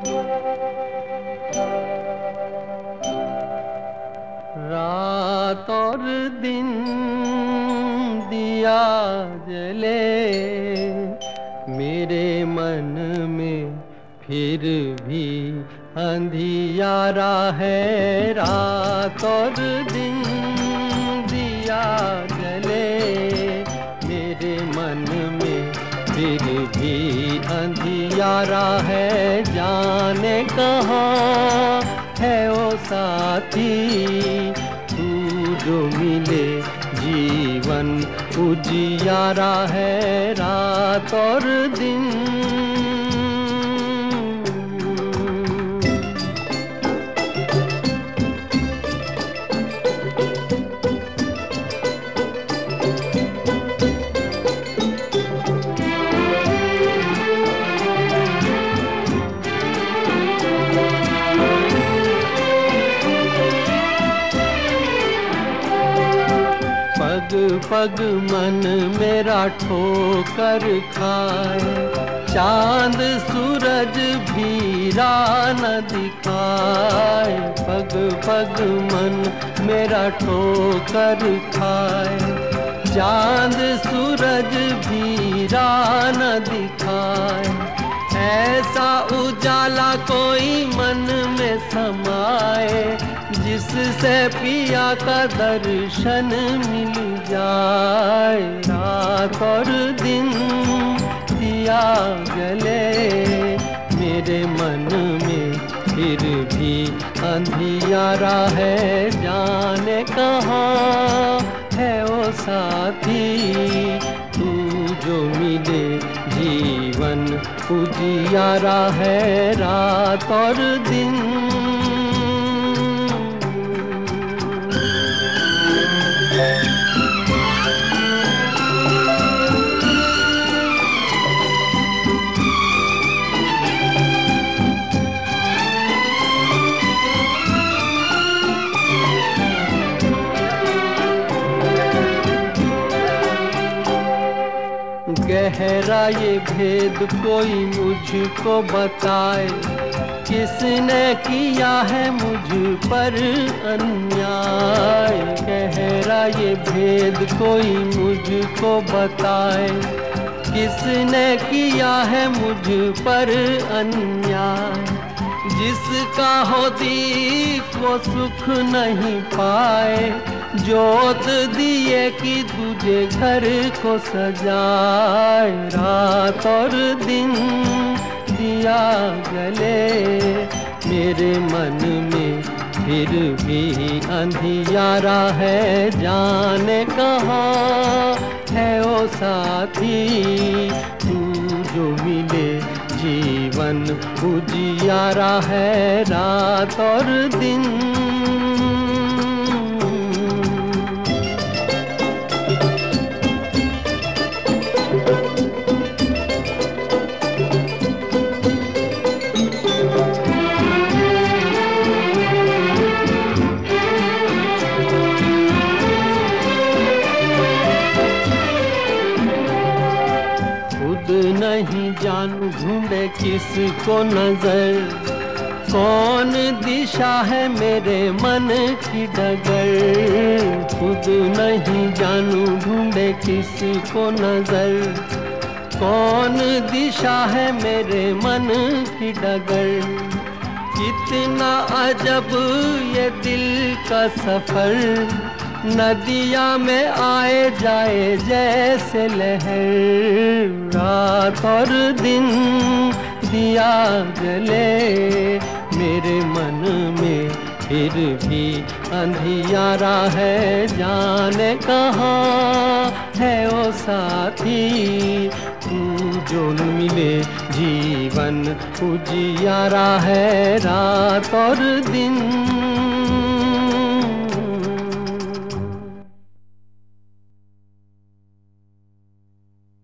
रात और दिन दिया जले मेरे मन में, फिर भी अंधियारा है। रात और दिन दिया जले मेरे मन में, फिर भी अंधियारा है। जाने कहाँ है ओ साथी तू जो मिले जीवन उजियारा है। रात और दिन पग पग मन मेरा ठोकर खाए, चांद सूरज भी राह न दिखाए। पग पग मन मेरा ठोकर खाए, चांद सूरज भी राह न दिखाए। ऐसा उजाला कोई मन में समाए, जिससे पिया का दर्शन मिल जाए। रात और दिन दिया जले मेरे मन में, फिर भी अंधियारा है। जाने कहाँ है ओ साथी तू जो मिले जीवन उजियारा है। रात और दिन गहरा ये भेद कोई मुझको बताए, किसने किया है मुझ पर अन्याय। गहरा ये भेद कोई मुझको बताए, किसने किया है मुझ पर अन्याय। जिसका हो दीप वो सुख नहीं पाए, जोत दिए कि तुझे घर को सजाए। रात और दिन दिया जले मेरे मन में, फिर भी अंधियारा है। जाने कहाँ है ओ साथी तू जो मिले जीवन उजियारा है। रात और दिन नहीं जानू ढूंढे किसको नजर, कौन दिशा है मेरे मन की डगर। खुद नहीं जानू ढूंढे किसको नजर, कौन दिशा है मेरे मन की डगर। कितना अजब ये दिल का सफर, नदिया में आए जाए जैसे लहर। रात और दिन दिया जले मेरे मन में, फिर भी अंधियारा है। जाने कहाँ है ओ साथी तू जो मिले जीवन उजियारा है। रात और दिन